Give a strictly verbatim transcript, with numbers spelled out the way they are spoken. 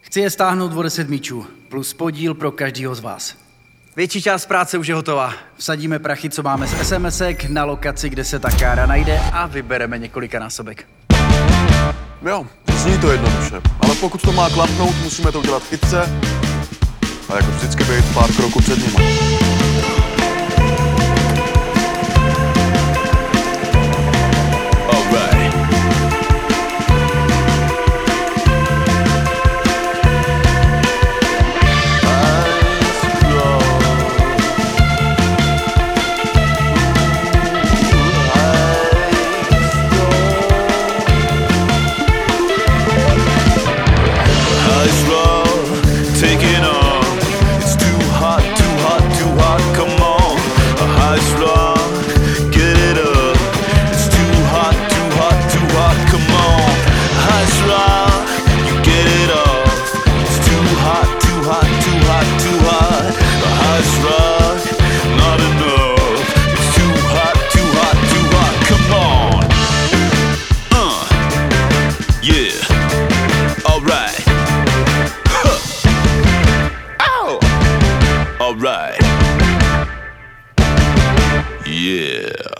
Chci je stáhnout o deset míčů, plus podíl pro každýho z vás. Větší část práce už je hotová. Vsadíme prachy, co máme z SMSek, na lokaci, kde se ta kára najde a vybereme několika násobek. Jo, zní to jednoduše, ale pokud to má klapnout, musíme to udělat chytře a jako vždycky být pár kroků před nimi. Alright. Yeah.